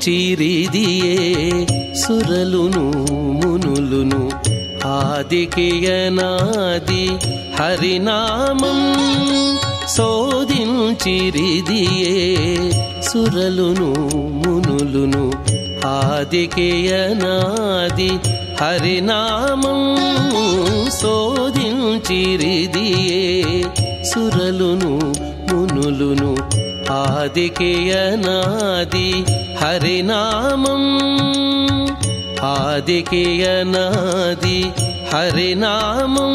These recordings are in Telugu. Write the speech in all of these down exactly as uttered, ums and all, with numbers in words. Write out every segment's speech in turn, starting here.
శోధించిరిదియే సురలును మునులును ఆదికియనాది హరినామం శోధించిరిదియే సురలును మునులును ఆదికియనాది హరినామం శోధించిరిదియే సురలును మునులును ఆదికియనాది హరినామం ఆదికియనాది హరినామం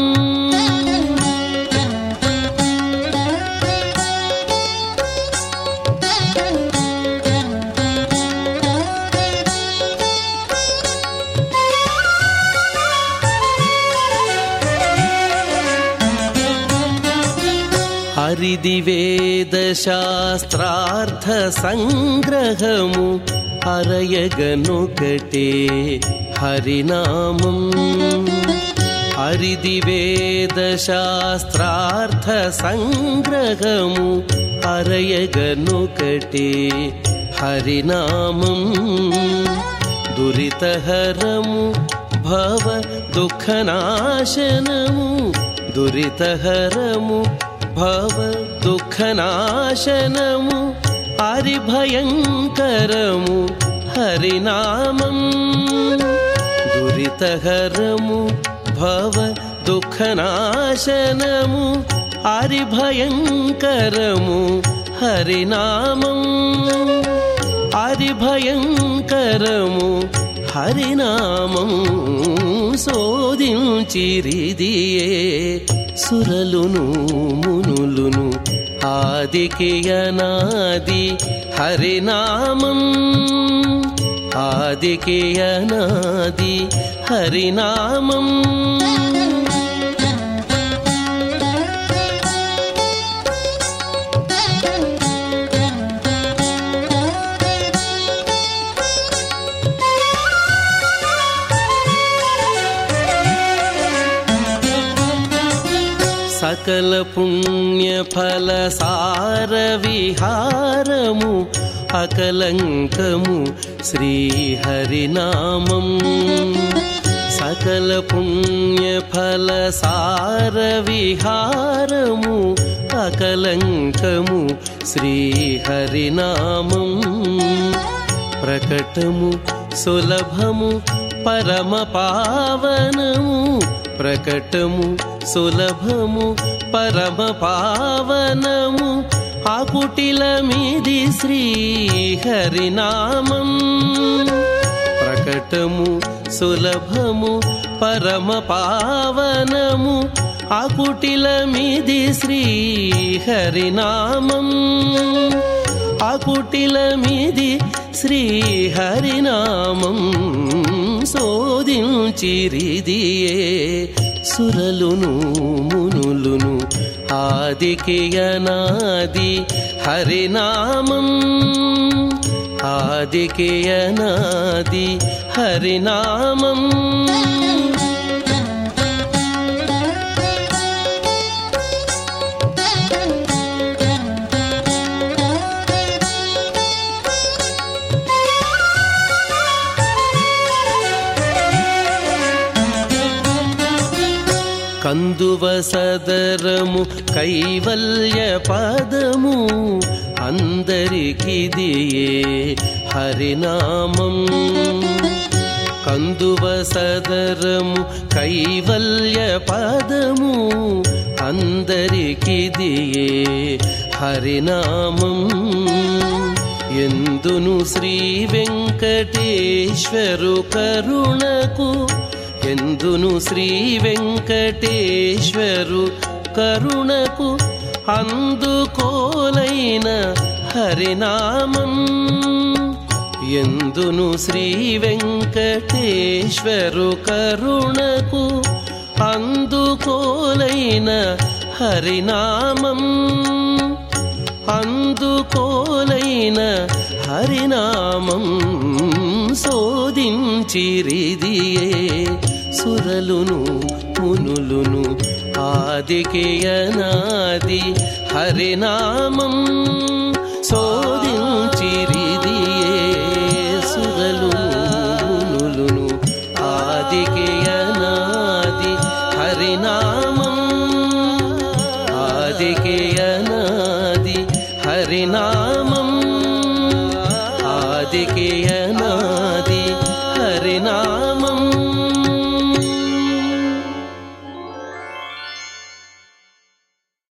హరిది వేద శాస్త్రార్థ సంగ్రహము హరయగనుకటే హరినామం హరిది వేద శాస్త్రార్థ సంగ్రహము హరయగనుకటే హరినామం దురితహరము భవ దుఃఖనాశనము దురితహరము భవ దుఃఖనాశనము హరిభయంకరము హరినామం దురితహరము భవ దుఃఖనాశనము హరిభయంకరము హరినామం హరిభయంకరము హరినామం శోధించిరిదియే సురలును మునులును ఆదికియనాది హరినామం ఆదికియనాది హరినామం సకల పుణ్య ఫల సార విహారము అకలంకము శ్రీ హరినామం సకల పుణ్య ఫల సార విహారము అకలంకము శ్రీ హరినామం ప్రకటము సులభము పరమ పావనము ప్రకటము సులభము పరమ పావనము ఆకుటిలమిది శ్రీ హరినామం ప్రకటము సులభము పరమ పావనము ఆకుటిలమిది శ్రీ హరినామం ఆకుటిలమిది శ్రీ హరినామం శోధించిరిదియే సురలును మునులును ఆదికియనాది హరినామం ఆదికియనాది హరినామం కందువ సదరము కైవల్య పదము అందరికిదియే హరినామం కందువ సదరము కైవల్య పదము అందరికిదియే హరినామం ఎందును శ్రీ వెంకటేశ్వరు కరుణకు ఎందును శ్రీ వెంకటేశ్వరు కరుణకు అందుకోలైన హరినామం ఎందును శ్రీ వెంకటేశ్వరు కరుణకు అందుకోలైన హరినామం అందుకోలైన హరినామం శోధించిరిదియే సురలును మునులును ఆదికియనాది హరినామం శోధించిరిదియే వెతికియనా